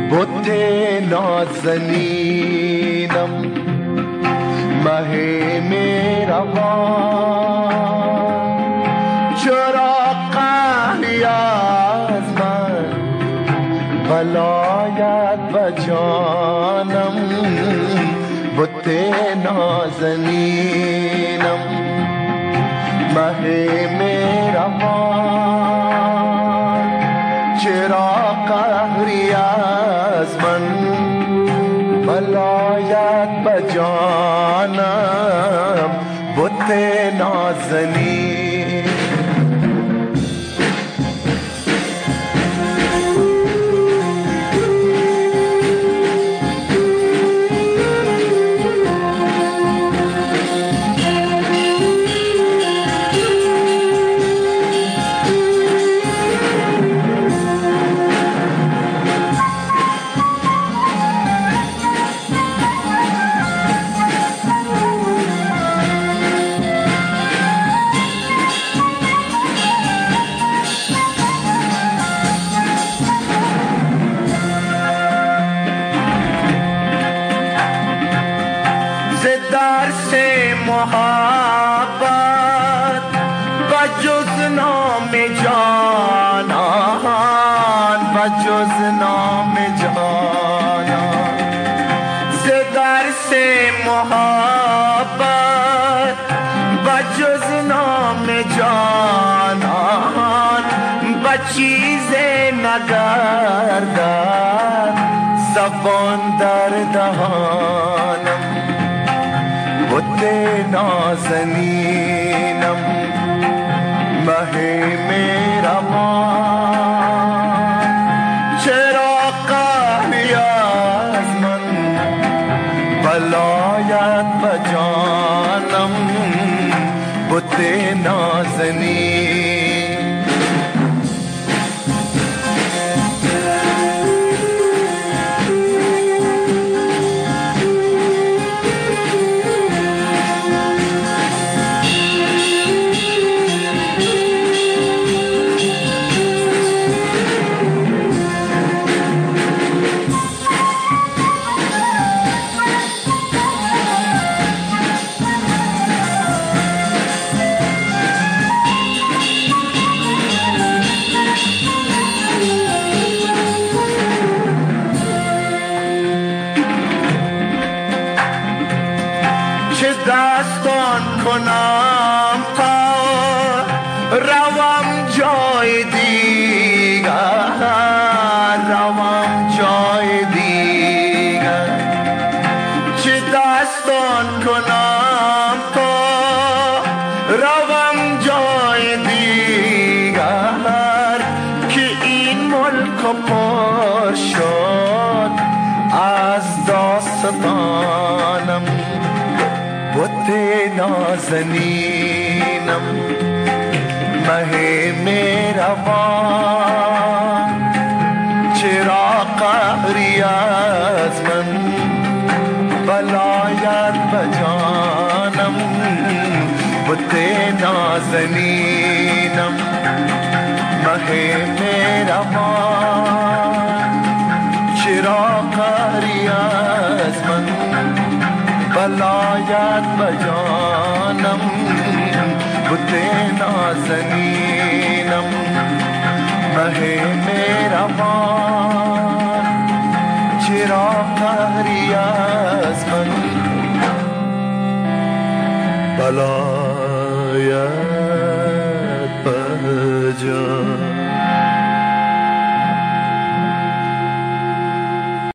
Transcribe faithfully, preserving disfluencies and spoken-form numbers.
بت نازنینم مه مهربان، چرا قهری از من ولایت و جانم. بت نازنینم مه مهربان، چرا قهری از من ولایت و جانم. بت نازنین درس محبت و جز نام جانان، و جز نام جانان. ز درس محبت و جز نام جانان، و چیز نگردد زبان در دهانم. بت نازنینم مه مهربان، چرا قهری از من ولایت و جانم. بت نازنین چه دستان کنم تا روم جای دیگر، روم جای دیگر. چه دستان کنم تا روم جای دیگر، که این ملک پر شد از داستانم. بت نازنینم مه مهربان، چرا قهری از من ولایت و جانم. بت نازنینم مه مهربان، چرا قهری از من ولایت و جانم. بت نازنینم مه مهربان، چرا قهری از من ولایت و جانم.